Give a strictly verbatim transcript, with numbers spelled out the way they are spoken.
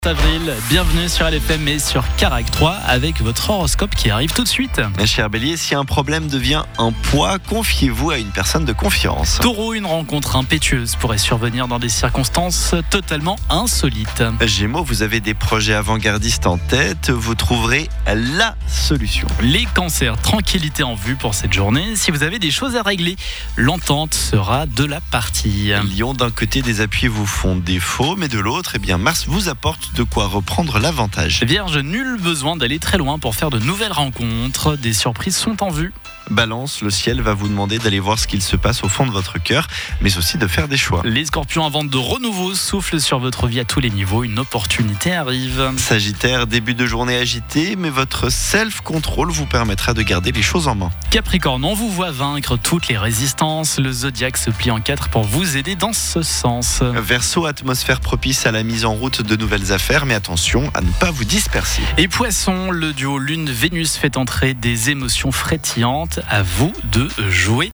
avril, bienvenue sur L F M et sur Carac trois avec votre horoscope qui arrive tout de suite. Cher Bélier, si un problème devient un poids, confiez-vous à une personne de confiance. Taureau, une rencontre impétueuse pourrait survenir dans des circonstances totalement insolites. Gémeaux, vous avez des projets avant-gardistes en tête, vous trouverez la solution. Les cancers, tranquillité en vue pour cette journée. Si vous avez des choses à régler, l'entente sera de la partie. Lion, d'un côté, des appuis vous font défaut, mais de l'autre, eh bien, Mars vous apporte de quoi reprendre l'avantage. Vierge, nul besoin d'aller très loin pour faire de nouvelles rencontres. Des surprises sont en vue. Balance, le ciel va vous demander d'aller voir ce qu'il se passe au fond de votre cœur, mais aussi de faire des choix. Les scorpions, un vent de renouveau souffle sur votre vie à tous les niveaux. Une opportunité arrive. Sagittaire, début de journée agité, mais votre self-control vous permettra de garder les choses en main. Capricorne, on vous voit vaincre toutes les résistances. Le zodiaque se plie en quatre pour vous aider dans ce sens. Verseau, atmosphère propice à la mise en route de nouvelles affaires, mais attention à ne pas vous disperser. Et Poisson, le duo Lune-Vénus fait entrer des émotions frétillantes. À vous de jouer.